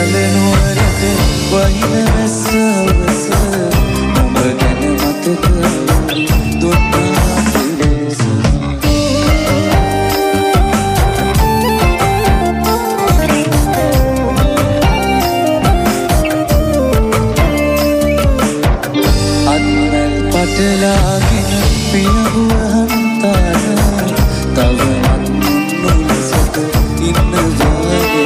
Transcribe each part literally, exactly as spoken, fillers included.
ගල නුවරට වහින වැස්ස අවස ඔබ ගැන මතක දුන්නා පිළිස අත්මැල් පටලාගෙන පියහුව හන්තාන තවමත් මුන්නොලසට ඉන්නවා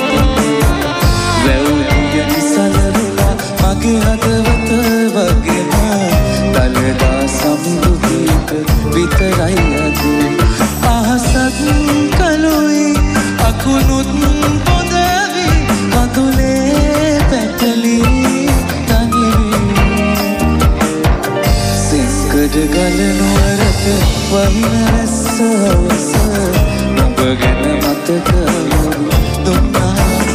වැව්ගිය නිසලරලා මගේ හදවත වගේම දලදා සමුදුගීත විතරයි අද අහසත් කලුයි අකුණුත් පොදවි කඳුලේ පැටලි තනිවි සිංකඩ ගල නුවරට වහින රැස්ස අවස ඔබ ගැන මතක දුන්නා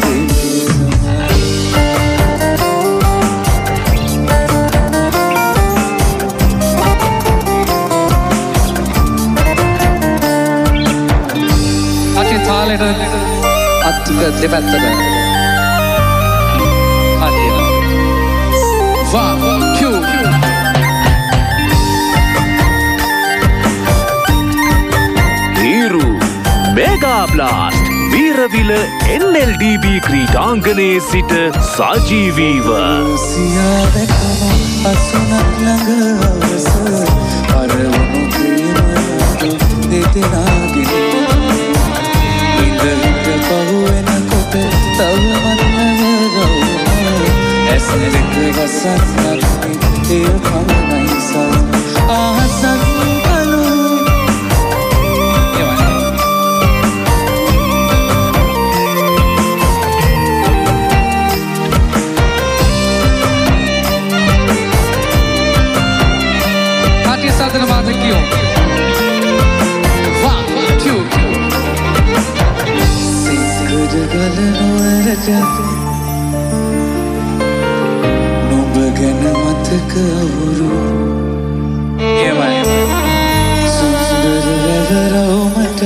අත්තික දෙපැත්තට හරියට වා කියු Hiru mega blast Weerawila N L D B ක්‍රීඩාංගණයේ සිට සජීවීව සියා දැකම අසුනක් ළඟ අවස පරවුණු ප්‍රේමයට දෙදෙනාගෙන ඉඳවිට පහුවෙනකොට තවමත් නැවරවුම ඇස් දෙක වසන්නක් එය පමණයි සල් අහසක් කලු හටි සදන මාතකියෝ වා කියු ගල නුවරට නුඹ ගැන මතක අවුරු ඒවයි සුන්දර වැවරවුමට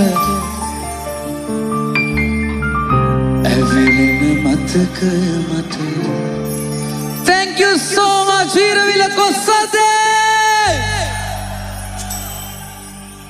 ඇවිලෙන මතක මට Thank you so much Weerawila කොස්සදේ